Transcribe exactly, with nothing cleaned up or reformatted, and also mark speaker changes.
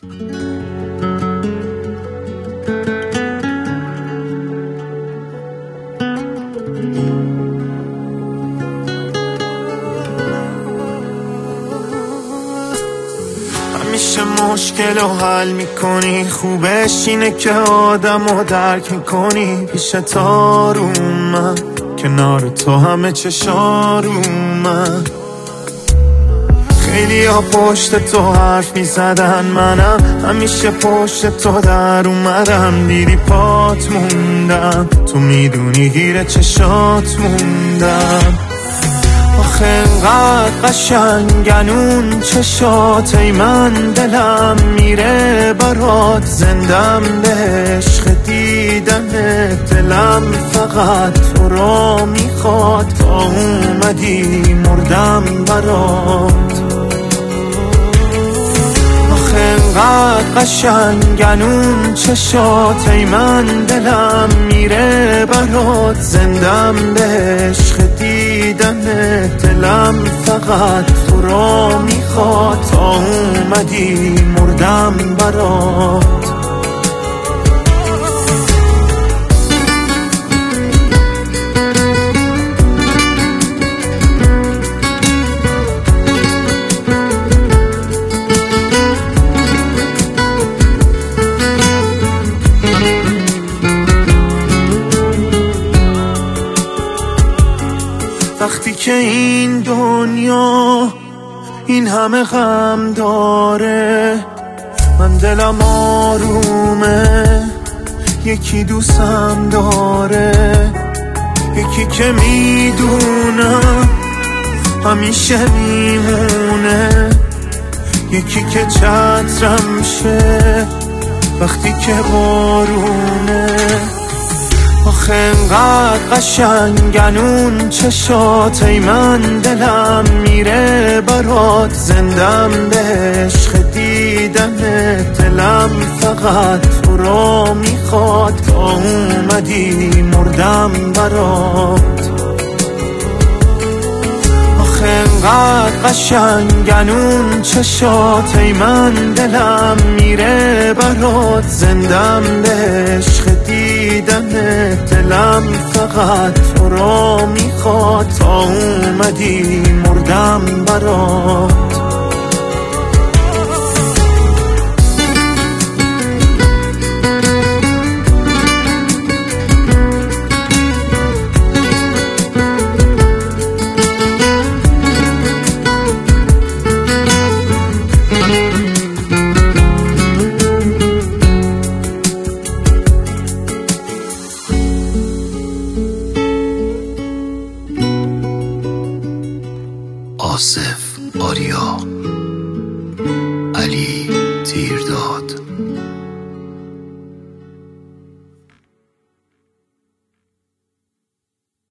Speaker 1: همیشه مشکل رو حل میکنی، خوبش اینه که آدم رو درک میکنی. پیشت آرومم، کنار تو همه چشارومم. خیلی ها پشت تو حرف میزدن، منم همیشه پشت تو در اومدم. دیدی پات موندم، تو میدونی گیر چشات موندم. آخه انقدر قشنگن اون چشات، ای من دلم میره برات. زندم به عشق دیدنت، دلم فقط تو را میخواد. تا اومدی مردم برات. آخه انقدر قشنگن اون چشات، ای من دلم میره برات. زندم به عشق دیدنت، دلم فقط تو را میخواد. تا اومدی مردم برات. وقتی که این دنیا این همه غم داره، من دلم آرومه. یکی دوستم داره، یکی که میدونم همیشه میمونه. یکی که چترم شه وقتی که بارونه. آخه انقدر قشنگن اون چشات، ای من دلم میره برات. زندم به عشق دیدنت، دلم فقط تو را میخواد. تا اومدی مردم برات. آخه انقدر قشنگن اون چشات، ای من دلم میره برات. زندم به عشق دیدنت، دلم فقط تو را میخواد. تا اومدی مردم برات.
Speaker 2: آصف، آریا، علی تیرداد.